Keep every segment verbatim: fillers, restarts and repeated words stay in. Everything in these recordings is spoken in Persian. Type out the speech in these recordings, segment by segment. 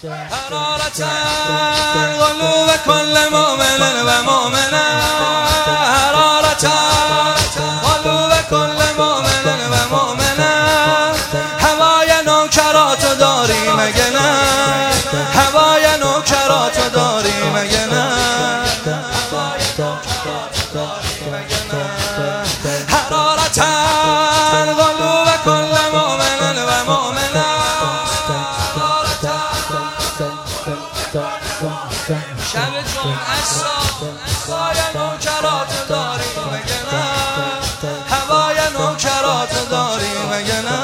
حرارة قلوب كل مؤمن و مؤمنة حرارة قلوب كل مؤمن و مؤمنة هوای نوکرات داری مگه نه هوای نوکرات داری مگه نه حرارة قلوب كل مؤمن و مؤمنة شب جمعه هوای نوکرات داری مگه نه هوای نوکرات داری مگه نه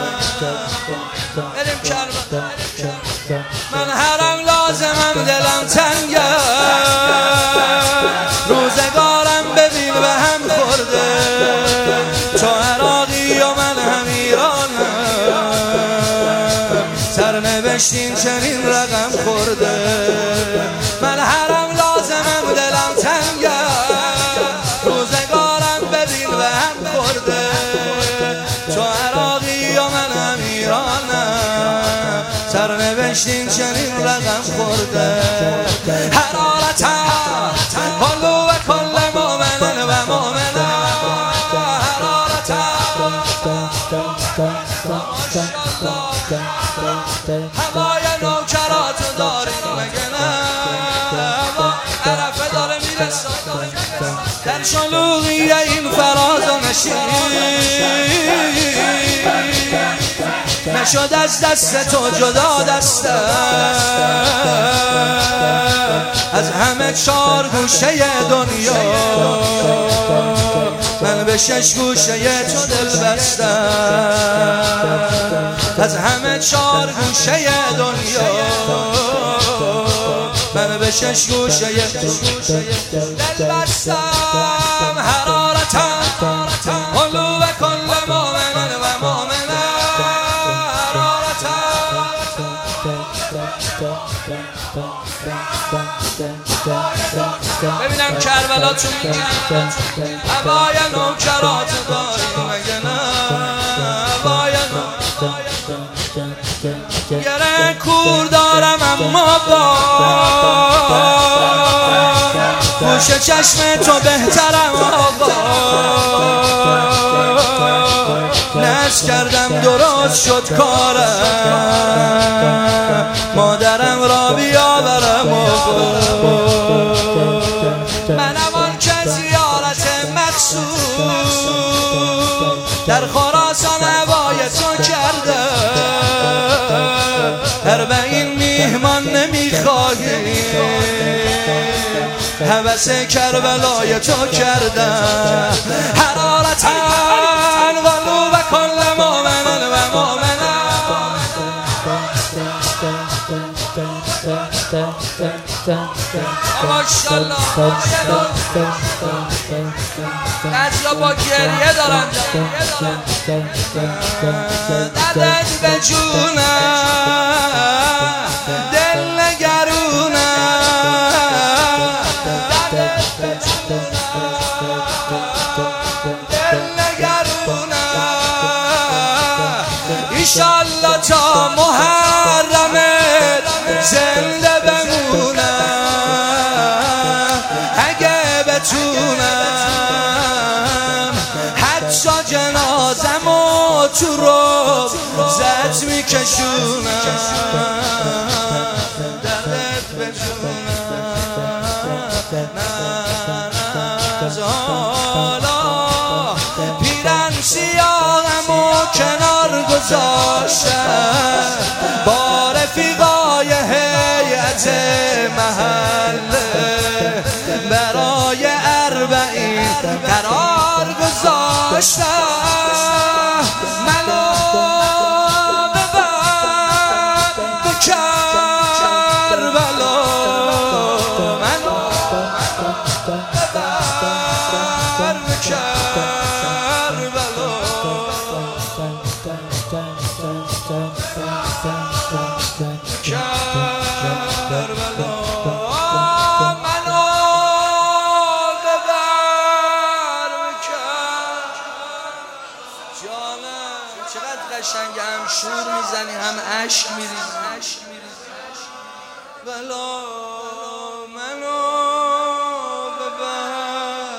بریم کربلا من هرم لازمم دلم تنگه روزگارم ببین به هم خورده تو عراقی و من هم ایرانم سرنوشتیم چنین رقم خورده من هرم لازمم دلم تنگه روزگارم ببین به هم خورده تو عراقی و من هم ایرانم سرنوشتیم چنین رقم خورده حرارت قلوب کل مؤمن و مؤمنه حرارت هوای نوکرات داری مگه نه عرفه داره میرسه در شلوغی این فراز و نشین نشد از دست تو جدا دستم از همه چار گوشه دنیا من به شش گوشه تو دل بستم از همه چار گوشه دنیا من به شش گوشه دل بستم حرارتم قلوب کل مؤمن و مؤمنه ببینم کربلا تو میگن هوای نوکرات داری مگه نه هوای گره کور دارم اما با گوش چشم تو بهترم آقا نش کردم درست شد کارم مادرم را بیاورم منم آن که زیارت مقصود در خراسان هوای تو کرده اربعین میهمان نمیخواهی هوس کربلای تو کردم حرارت قلوب کل مؤمن و مؤمنه ماشاءالله نجلا با گریه دارن دردت به جونم دل نگرونم دردت به جونم دل نگرونم ایشالله تا محرمت زنده بمونم اگه بتونم حتی جنازمو تو رو زد میکشونم دردت بجونم نه از حالا پیرن سیاهمو کنار گذاشتم با رفیقای هیئت محله برای اربعین قرار گذاشتم منو ببر به کربلا منو ببر به کربلا کربلا منو ببر به کربلا بلا منو ببر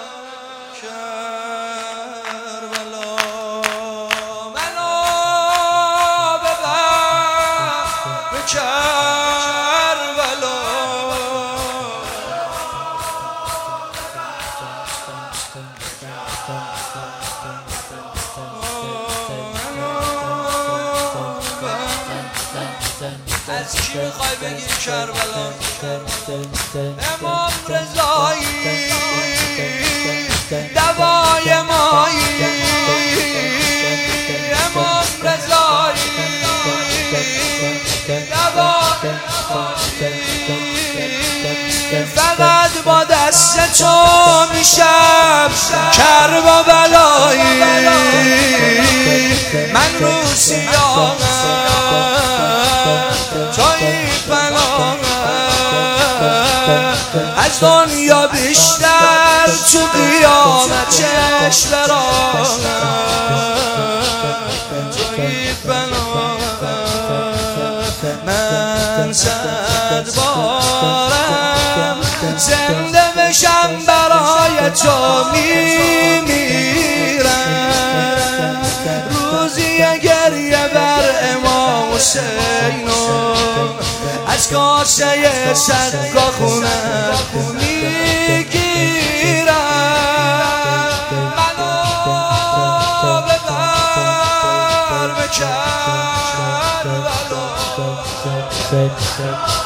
کربلا منو ببر کربلا از کی میخوای بگی کربلا؟ امام رضایی دوای مایی، امام رضایی دوای فقط با دست تو میشم کرب و بلایی. من رو سیاهم توی پناهم، از دنیا بیشتر تو قیامت چشم راهم توی پناهم. من صد بارم زنده بشم برای تو میمیرم، روزی گریه بر امام حسین از کاسه سقا خونم میگیرم. منو ببر به کربلا.